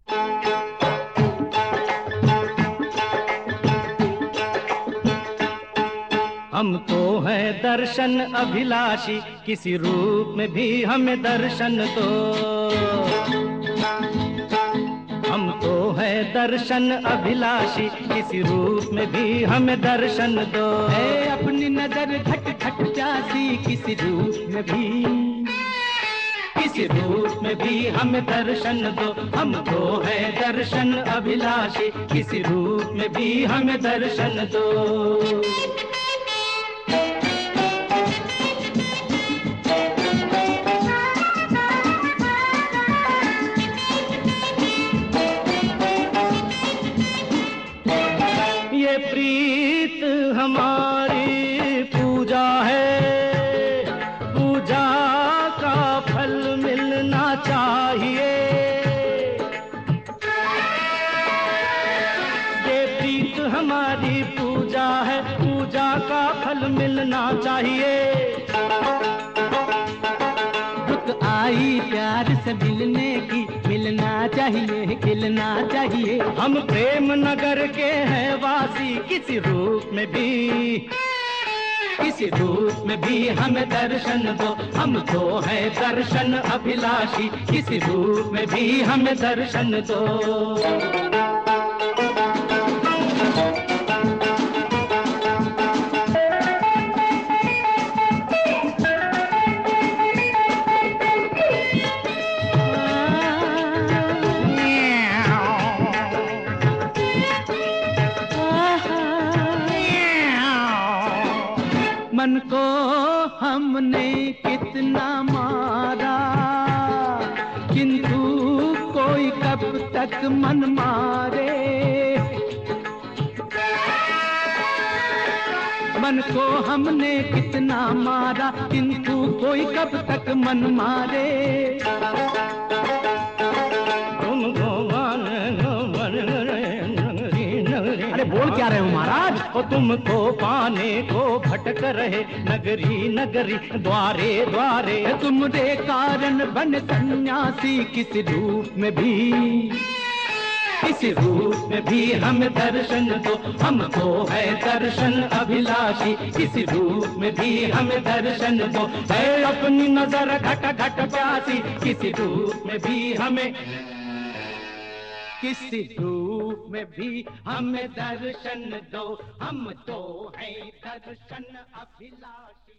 हम तो हैं दर्शन अभिलाषी, किसी रूप में भी हमें दर्शन दो। हम तो हैं दर्शन अभिलाषी, किसी रूप में भी हमें दर्शन दो। है अपनी नजर घट घट प्यासी, किसी रूप में भी, किसी रूप में भी हमें दर्शन दो। हम तो हैं दर्शन अभिलाषी, किसी रूप में भी हमें दर्शन दो। ये प्रीत हमारी पूजा है, पूजा का फल मिलना चाहिए। ये प्रीत हमारी पूजा है, पूजा का फल मिलना चाहिए। रुक आई प्यार से मिलने की, मिलना चाहिए, खिलना चाहिए। हम प्रेम नगर के हैं वासी, किसी रूप में भी, किसी रूप में भी हमें दर्शन दो। हम तो हैं दर्शन अभिलाषी, किसी रूप में भी हमें दर्शन दो। मन को हमने कितना मारा, किंतु कोई कब तक मन मारे। मन को हमने कितना मारा, किंतु कोई कब तक मन मारे। अरे बोल क्या रहे हो महाराज? और तुमको पाने को भटक रहे नगरी नगरी, द्वारे द्वारे। तुमरे कारण बन सन्यासी, किस रूप में भी, किसी रूप में भी हमें दर्शन दो। हम तो है दर्शन अभिलाषी, किसी रूप में भी हमें दर्शन दो। है अपनी नजर घट घट प्यासी, किसी रूप में भी हमें, किसी रूप में भी हमें दर्शन दो। हम तो हैं दर्शन अभिलाषी।